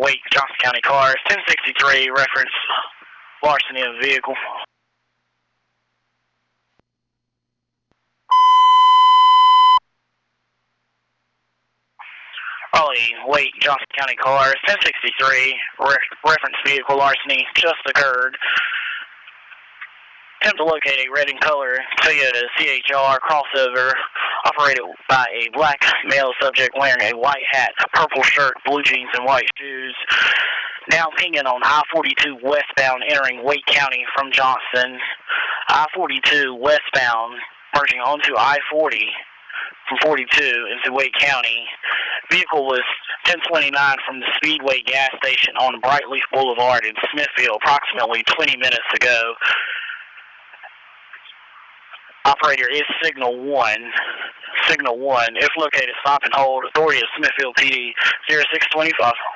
Wake, Johnson County cars, 1063, reference larceny of vehicle. Raleigh, Wake, Johnson County cars, 1063, reference vehicle larceny just occurred. Attempt to locate a red in color Toyota CHR crossover operated by a black male subject wearing a white hat, purple shirt, blue jeans, and white shoes. Now pinging on I-42 westbound entering Wake County from Johnson. I-42 westbound merging onto I-40 from 42 into Wake County. Vehicle was 1029 from the Speedway gas station on Brightleaf Boulevard in Smithfield approximately 20 minutes ago. Operator is Signal 1. Signal 1. If located, stop and hold. Authority of Smithfield PD 0625.